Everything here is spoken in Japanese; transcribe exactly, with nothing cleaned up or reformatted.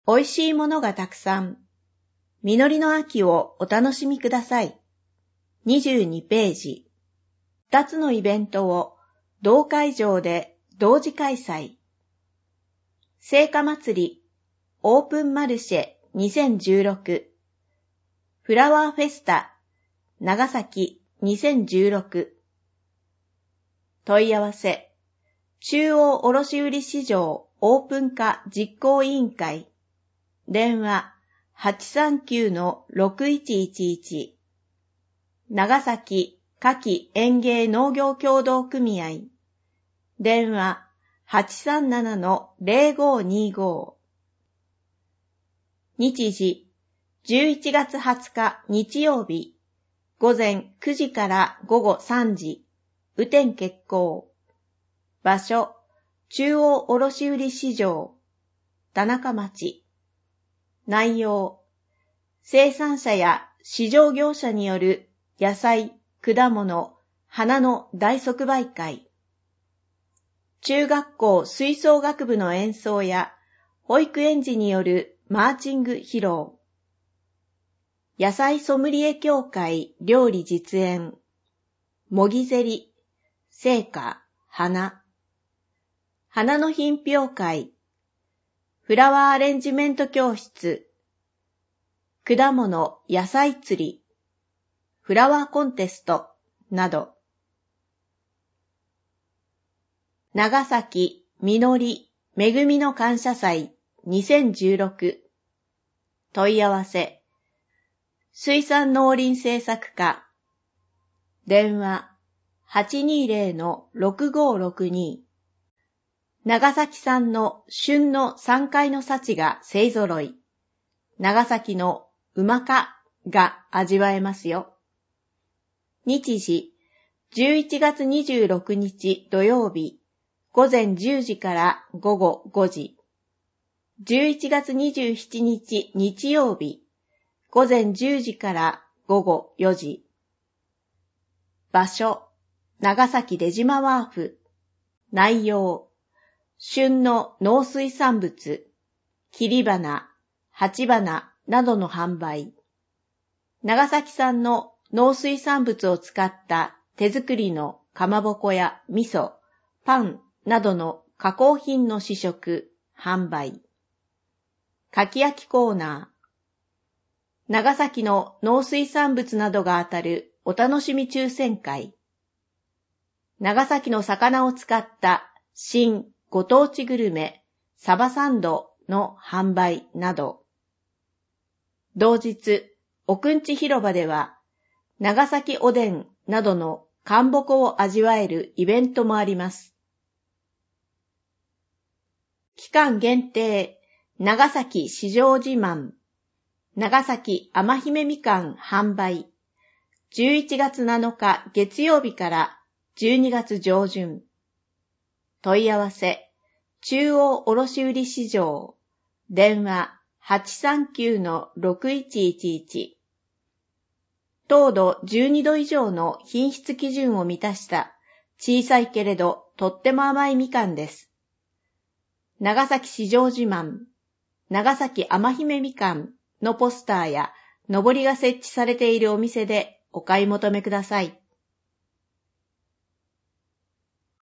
美味しいものがたくさん。実りの秋をお楽しみください。にじゅうにページ。二つのイベントを同会場で同時開催。聖火祭りオープンマルシェにせんじゅうろく。フラワーフェスタ長崎にせんじゅうろく。問い合わせ中央卸売市場オープン化実行委員会電話 はちさんきゅうのろくいちいちいち 長崎夏季園芸農業協同組合電話 はちさんななのぜろごにご 日時じゅういちがつはつか日曜日午前くじから午後さんじ雨天決行場所中央卸売市場田中町内容生産者や市場業者による野菜、果物、花の大即売会中学校吹奏楽部の演奏や保育園児によるマーチング披露野菜ソムリエ協会料理実演もぎゼリ生花花花の品評会フラワーアレンジメント教室果物野菜釣りフラワーコンテストなど長崎みのりめぐみの感謝祭にせんじゅうろく問い合わせ水産農林政策課電話 はちにーぜろのろくごろくに 長崎産の旬の山海の幸が勢揃い長崎のうまかが味わえますよ。日時じゅういちがつにじゅうろくにち土曜日午前じゅうじから午後ごじじゅういちがつにじゅうしちにち日曜日午前じゅうじから午後よじ場所長崎出島ワーフ内容旬の農水産物切り花鉢花などの販売長崎産の農水産物を使った手作りのかまぼこや味噌、パンなどの加工品の試食、販売かき焼きコーナー長崎の農水産物などが当たるお楽しみ抽選会長崎の魚を使った新ご当地グルメサバサンドの販売など同日奥んち広場では長崎おでんなどの干木を味わえるイベントもあります期間限定長崎市場自慢長崎甘姫みかん販売じゅういちがつなのか月曜日からじゅうにがつ上旬問い合わせ中央卸売市場電話 はちさんきゅうのろくいちいちいち 糖度じゅうにど以上の品質基準を満たした小さいけれどとっても甘いみかんです長崎市場自慢長崎甘姫みかんのポスターやのぼりが設置されているお店でお買い求めください